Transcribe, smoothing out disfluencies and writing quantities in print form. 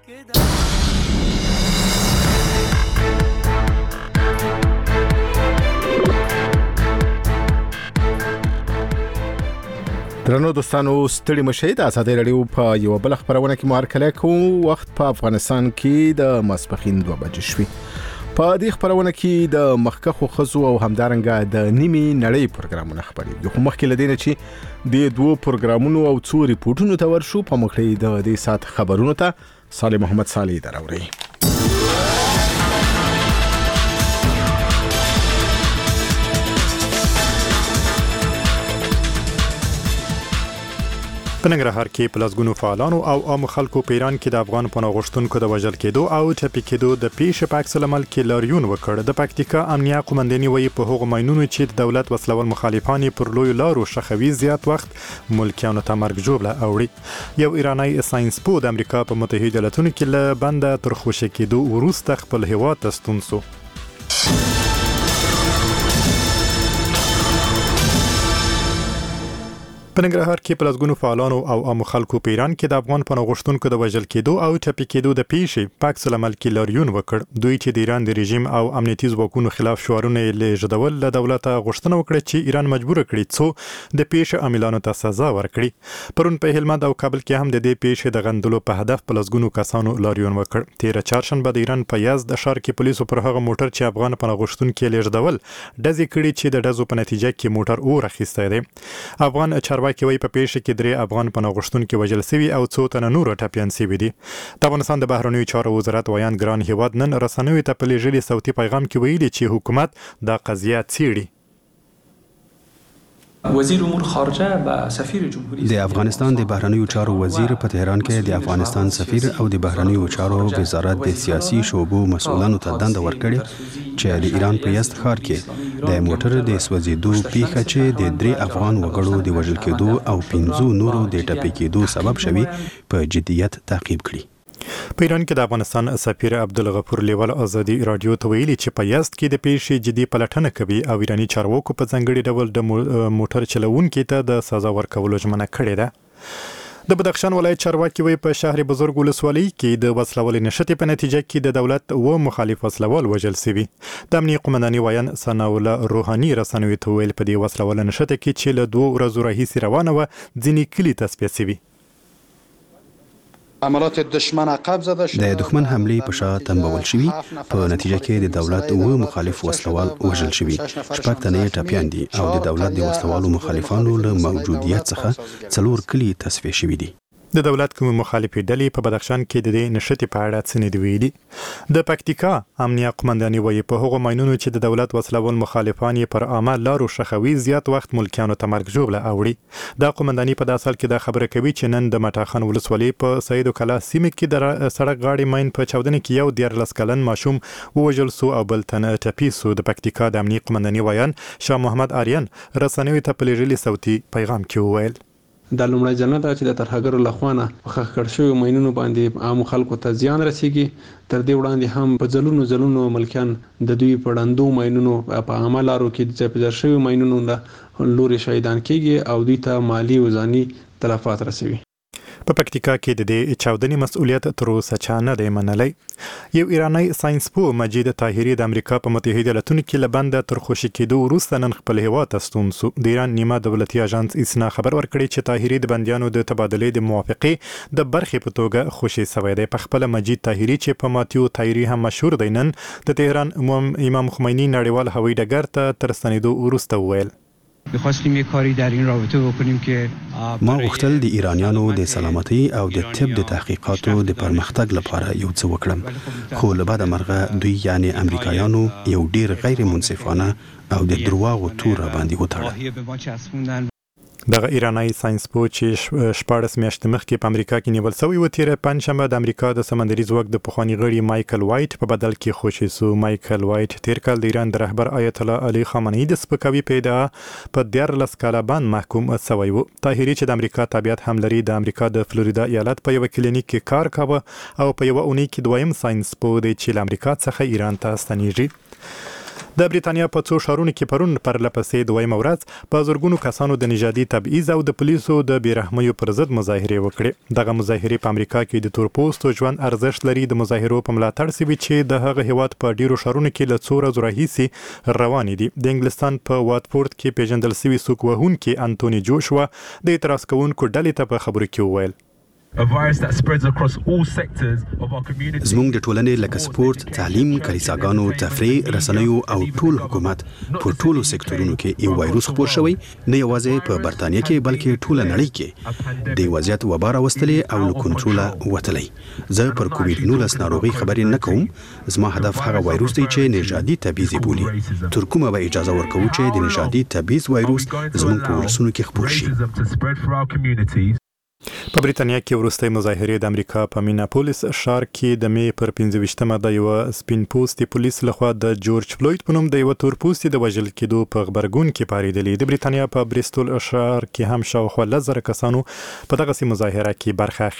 درنو دوستانو ستړي مشئ د ازادي رادیو په یو بل خبرونه کې مارکله کوم وخت په افغانستان کې د ماسپخین 2 بجې شوي. په دې خبرونه کې د مخکخو خزو او همدارنګه د نیمي نړۍ پروګرامونه خبري خو مخکې لدینه چې د دوه پروګرامونو او څو ریپورتونو ته ورشو په مخکې د دې سات خبرونو ته صالح محمد صالح دراوري. په ننګرهار کې پلازګونو فعالانو او عام خلکو په ایران کې د افغان پناه غوښتونکو د وژل کېدو او ټپي کېدو د پیښې په عکس العمل کې لاریون وکړ. د پکتیکا امنیه قومنداني وایي په هغو ماینونو چې د دولت وسلوال مخالفان پر لوی لارو شخوي زیات وخت ملکیانو ته مرګ ژوبله اوړي. یو ایرانی ساينس پوه د امریکا په متحده ایالاتونو کې له بنده تر خوشي کېدو وروسته خپل هیواد ته ستون شو. په ننګرهار کې پلازګونو فعالانو او عام خلکو په ایران کې د افغان پناه غوښتونکو د وژل کېدو او ټپي کېدو د پیښې په عکس العمل کې لاریون وکړ. دوی چې د ایران د رژیم او امنیتي ځواکونو خلاف شعارونه لېږدول له دولت غوښتنه وکړه چې ایران مجبور کړي څو د پیښې عاملانو ته سزا ورکړي. پرون په هلمند او کابل کې هم د دې پیښې د غندلو په هدف پلازګونو کسانو لاریون وکړ. 13 چهارشنبه د ایران په یزد ښار کې پولیسو پر هغه موټر چې افغان پناه غوښتونکو لېږدول ډزې کړې چې د ډزو په نتیجه کې موټر اور اخیستی دی. افغان چارواکي وایي په پیښه کې 3 افغان پناه غوښتونکو وژل شوي او څو تنه نور ټپيان شوي دي. د افغانستان د بهرنیو چارو وزارت ویان ګران هیواد نن رسنیو ته په لېږلي صوتي پیغام کې ویلي چې حکومت دا قضیه څېړي. وزیر امور خارجه و سفیر جمهوری د افغانستان د بهرنیو چارو وزیر په تهران کې د افغانستان سفیر او د بهرنیو چارو وزارت د سیاسي شعبو مسؤلانو ته دنده ورکړې چې د ایران په یزد ښار کې د موټر د سوځېدو پیښه چې د 3 افغان وګړو د وژل کېدو او 15 نورو د ټپي کېدو سبب شوي په جدیت تعقیب کړي. په ایران کې د افغانستان سفیر عبدالغفور لیوال ازادي رادیو ته ویلي چې په یزد کې د پیښې جدي پلټنه کوي او ایرانی چارواکو په ځانګړي ډول د موټر چلوونکو ته د سزا ورکولو ژمنه کړې ده. د بدخشان ولایت چارواکي وایي په شهر بزرګ ولسوالۍ کې د وسلوال نشټې په نتیجه کې د دولت و مخالف وسلوال وژل شوي. د امنیه قومنداني ویان ثناء الله روحاني رسنیو ته ویل په دې وسلوال نشټه کې چې له 2 ورځو راهیسې روانه و ځینې کلي تصفیه شوي. د دښمن حملې په شا تنبول شوي په نتیجه کې د دولت و مخالف وسلوال وژل شوي. 6 تنه ټپيان دي او د دولت د وسلوالو مخالفانو له موجودیت څخه 4 کلي تصفیه شوي دي. د دولت کوم مخالفي ډلې په بدخشان کې د دې نشټې په اړه څه نه دی ویلي. د پکتیکا امنیه قومنداني وایي په هغو ماینونو چې د دولت وسلوال مخالفان یې پر عامه لارو شخوي زیات وخت ملکیانو ته مرګ ژوبله اوړي. د قومنداني په داسل کې د خبره کوي چې نن د مټاخان ولسوالۍ په سید کلا سیمه کې د سړک غاړې ماین په چاودنه کې یو 14 کلن ماشوم وژل شو او بل تن ټپي شو. د پکتیکا د امنیه قومنداني ویان شاه محمد آریان رسنیو ته په لېږلي صوتي پیغام کې وویل د لومړی ځل نه چې د ترهګرو لخوانه په خښ کړ شوی ماینونو باندې عام خلکو ته زیان رسیږي. تر دې وړاندې هم په ځلونو ملکیان د دوی په ډندو ماینونو په عامه لارو کې د ځای شوی ماینونو له لوري شهیدان کیږي او دوی ته مالی او ځاني تلفات رسوي. په پکتیکا کې د دې چاودنې مسؤلیت تر اوسه چا نه دی منلی. یو ایرانی ساينس پوه مجید طاهري د امریکا په متحده ایالاتونو کې له بنده تر خوشي کېدو وروسته نن خپل هیواد ته ستون شو. د ایران نیمه دولتي اژانس اسنا خبر ورکړی چې طاهري د بندیانو د تبادلې د موافقې د برخې په توګه خوشي شوی دی. په خپل مجید طاهري چې په ماتیو طاهري هم مشهور دی نن د تهران امام خمینی نړیوال هوایي ډګر ته تر ستنېدو وروسته وویل می‌خواستیم یک کاری در این رابطه بکنیم که ما غوښتل د ایرانیانو د سلامتۍ او د طب د تحقیقاتو د پرمختګ لپاره یو څه وکړم خو له بعد مرغه دوی یعنی امریکایانو یو ډیر غیر منصفانه او د درواغو تور باندې وتړل. دغه ایرانی ساينس پوه چې 14 میاشتې مخکې په امریکا کې نیول شوی و تیر پنځشنبه د امریکا د سمندري ځواک د پخواني غړي مایکل وایټ په بدل کې خوشي شو. مایکل وایټ تیر کال د ایران د رهبر آیت الله علي خامنه‌ای د سپکاوي په ادعا په 14 کاله باندې محکوم شوی و. طاهري چې د امریکا تابعیت هم لري د امریکا د فلوریدا ایالت په یو کلینیک کې کار کاوه او په یو اونۍ کې دویم ساينس پوه دی چې له امریکا څخه ایران ته ستنیږي. د بریتانیا په څو ښارونو کې پرون پرلپسې دویمه ورځ په زرګونو کسانو د نژادي تبعیض او د پولیسو د بیرحمیو پر ضد مظاهرې وکړې. دغه مظاهرې په امریکا کې د تورپوستو ژوند ارزښت لري د مظاهرو په ملاتړ سوي چې د هغه هیواد په ډیرو ښارونو کې له څو ورځو راهیسې روانې دي. د انګلستان په واتفورد کې پیژندل سوي څوک وهونکي انټوني جوشوا د اعتراض کوونکو ډلې ته په خبرو کې وویل زموږ د ټولنې لکه سپورت، تعلیم، کلیساګانو، تفریح، رسنیو او ټول حکومت په ټولو سکتورونو کې یو وایروس خپور شوی، نه یوازې په برتانیا کې بلکې ټوله نړۍ کې د وضعیت وبا راوستلې او له کنټروله وتلی. زه پر کوویډ-19 ناروغي خبرې نه کوم. زما هدف هغه وایروس دی چې نژادي تبعیض بولي. تر کومه به اجازه ورکوو چې د نژادي تبعیض وایروس زموږ په ولسونو کې خپور شي. په بریتانیا کې وروستۍ مظاهرې د امریکا په میناپولیس ښار کې د مې پر 15مه د یو سپین پوستي پولیس لخوا د جورج فلوید په نوم د یو تور پوستي د وژل کېدو په غبرګون کې پارېدلې. د بریتانیا په بریستول ښار کې هم شاوخوا 10,000 کسانو په دغه مظاهره کې برخه